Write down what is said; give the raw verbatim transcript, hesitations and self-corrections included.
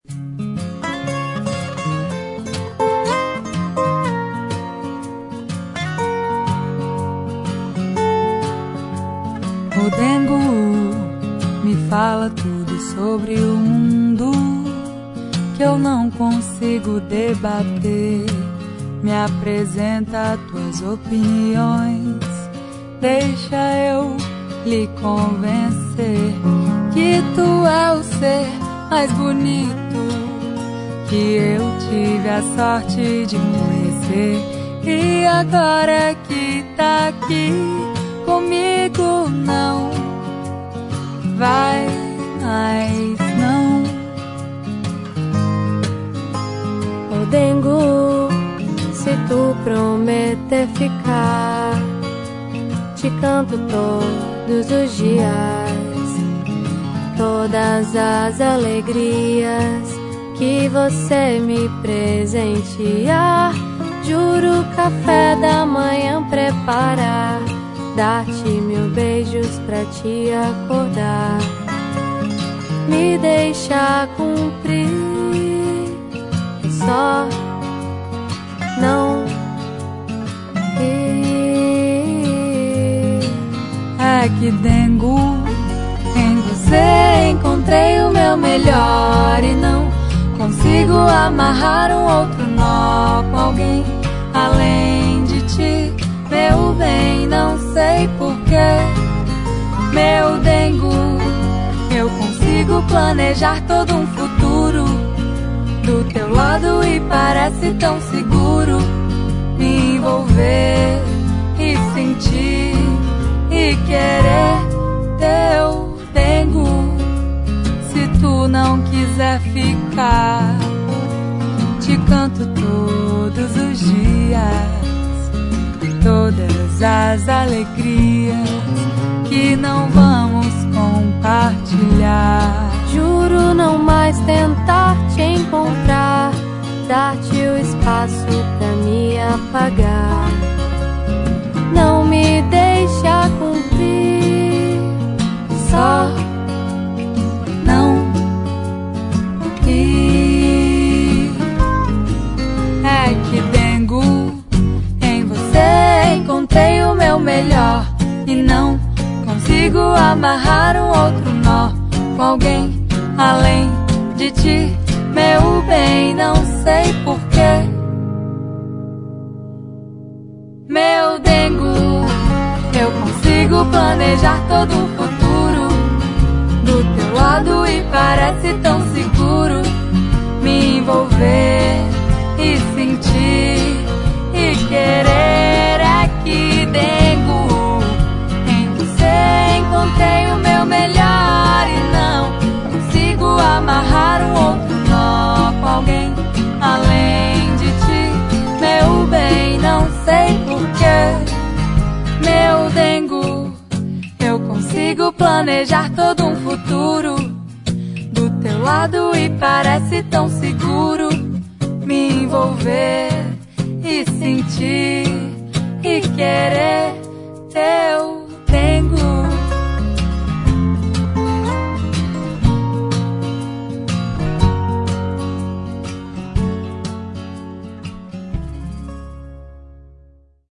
O Dengo me fala tudo sobre o mundo que eu não consigo debater. Me apresenta tuas opiniões, deixa eu lhe convencer que tu é o ser mais bonito que eu tive a sorte de conhecer. E agora que tá aqui comigo, não vai mais não. Ô Dengo, se tu prometer ficar, te canto todos os dias, todas as alegrias que você me presentear. Juro café da manhã preparar, dar-te mil beijos pra te acordar, me deixa cumprir, só não ir. É que Dengo, em você encontrei o meu melhor e não consigo amarrar um outro nó com alguém além de ti, meu bem, não sei porquê. Meu Dengo, eu consigo planejar todo um futuro do teu lado e parece tão seguro me envolver e sentir e querer teu Dengo. Se tu não quiser ficar, te canto todos os dias, todas as alegrias que não vamos compartilhar. Juro não mais tentar te encontrar, dar-te o espaço pra me apagar. Não me deixa cumprir, só não ir. É que Dengo, em você encontrei o meu melhor e não consigo amarrar um outro nó com alguém além de ti, meu bem, não sei porquê. Meu Dengo, eu consigo planejar todo um futuro do teu lado e parece tão seguro me envolver e sentir e querer. Aqui, Dengo, em você encontrei o meu melhor e não consigo amarrar um outro nó com alguém além de ti, meu bem, não sei porquê. Meu Dengo, eu consigo planejar todo um futuro do teu lado e parece tão seguro me envolver e sentir e querer